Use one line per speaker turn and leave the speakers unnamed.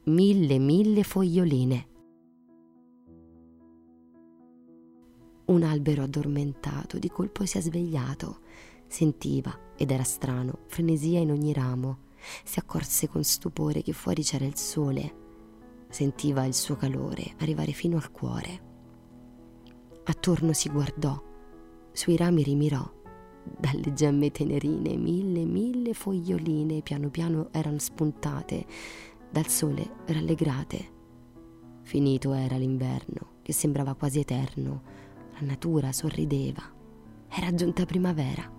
mille foglioline. Un albero addormentato di colpo si è svegliato. Sentiva, ed era strano, frenesia in ogni ramo. Si accorse con stupore che fuori c'era il sole. Sentiva il suo calore arrivare fino al cuore. Attorno si guardò, sui rami rimirò. Dalle gemme tenerine mille foglioline piano piano erano spuntate, dal sole rallegrate. Finito era l'inverno, che sembrava quasi eterno. La natura sorrideva. Era giunta primavera.